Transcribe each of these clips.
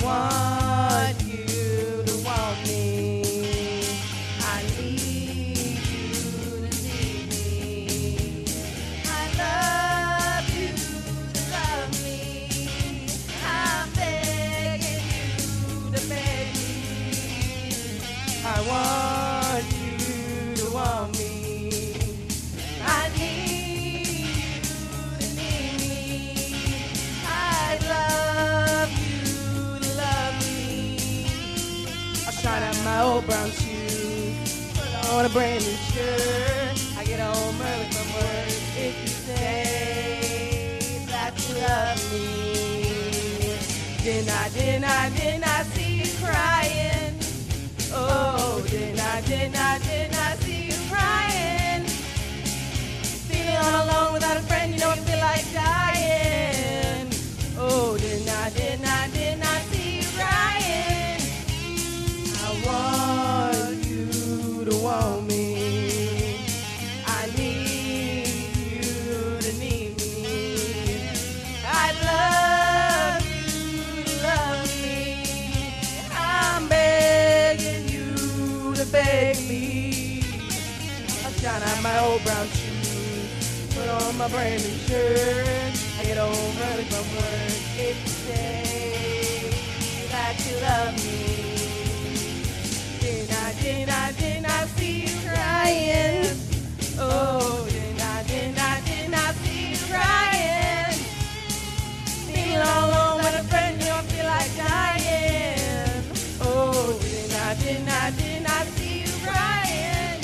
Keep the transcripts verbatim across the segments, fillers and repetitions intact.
want you to want me. I need you to need me. I love you to love me. I'm begging you to beg me. I want you to want me. I need you to need me. I love you to love me. I shine out my old brown shoes, put on a brand new shirt. I get home early from work. If you say that you love me, then I, then I, then I see you crying. Oh, then I, then I, then I see you crying. Feeling all alone without a friend, you know I feel like dying. Oh, then I, then I, then I see you crying. I want you to want me. I need you to need me. I love you to love me. I'm begging you to beg me. I shine out my old brown shoes, put on my brand new shirt. I get home early from work. If you say that you love me, then I, then I, then I see you crying. Oh, then I, then I, then I see you crying. Feeling all alone with a friend, you don't feel like dying. Oh, then I, then I, then I see you crying.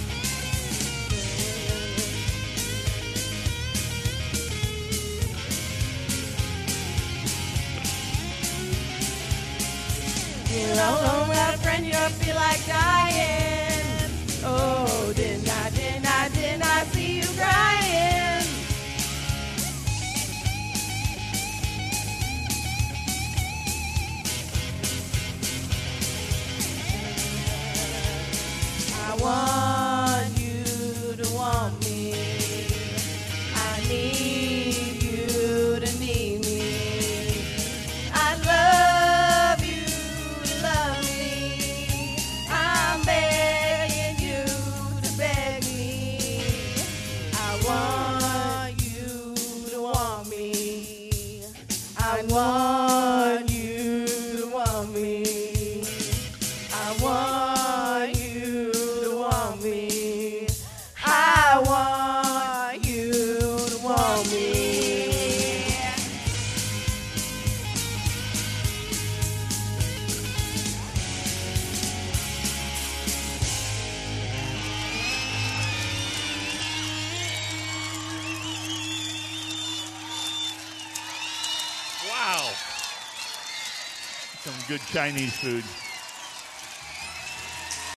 Feeling all alone without a friend, you don't feel like dying. Oh, then I, then I, then I see you crying. I want you to want me. I need you to need me. I love you to love me. I'm begging you to beg me. I want you to want me. I want you to want me. I want you to want me. I want you to want me. Wow. Some good Chinese food.